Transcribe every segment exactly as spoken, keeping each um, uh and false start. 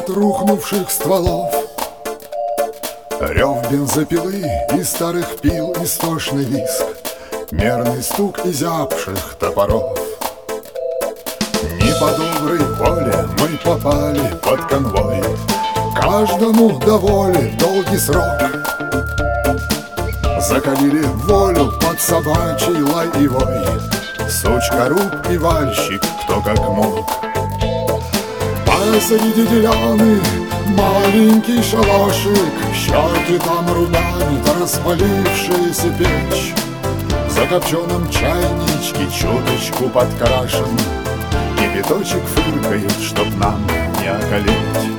от рухнувших стволов. Рев бензопилы и старых пил, истошный визг, мерный стук изябших топоров. Не по доброй воле мы попали под конвой, каждому доволен долгий срок. Закалили волю под собачий лай и вой, сучка, руб и вальщик, кто как мог. Посреди деляны маленький шалашик, щеки там румянит распалившаяся печь. В закопченном чайничке чуточку подкрашен, кипяточек фыркает, чтоб нам не околеть.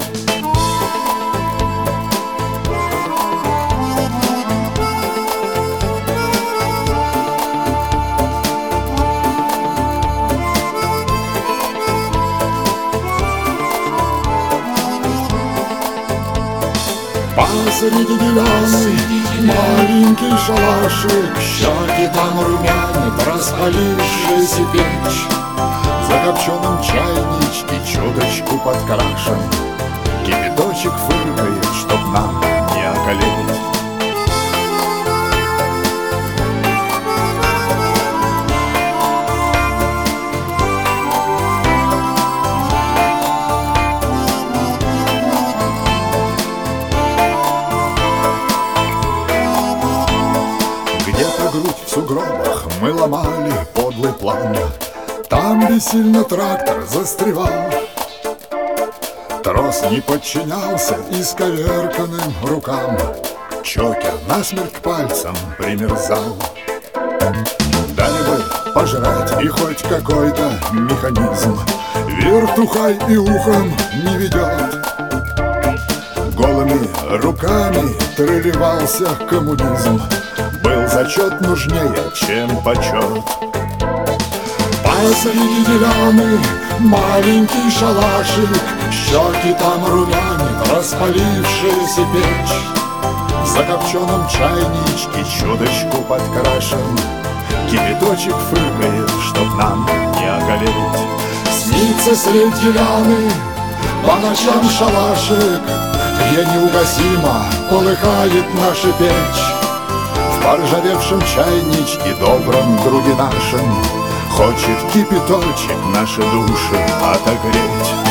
Посреди деляны маленький шалашик, щеки там румянит распалившаяся печь. В закопченном чайничке чуточку подкрашен, кипяточек фыркает, чтоб нам не околеть. Грудь в сугробах мы ломали подлый план, там бессильно трактор застревал. Трос не подчинялся исковерканным рукам, чокер насмерть к пальцам примерзал. Дали бы пожрать и хоть какой-то механизм, вертухай и ухом не ведет. Голыми руками тролливался коммунизм, был зачет нужнее, чем почет. Посреди деляны маленький шалашик, щеки там румянит распалившаяся печь. В закопченном чайничке чуточку подкрашен, кипяточек фыркает, чтоб нам не околеть. Снится средь деляны по ночам шалашик, где неугасимо полыхает наша печь. В поржавевшем чайничке добром друге нашим хочет кипяточек наши души отогреть.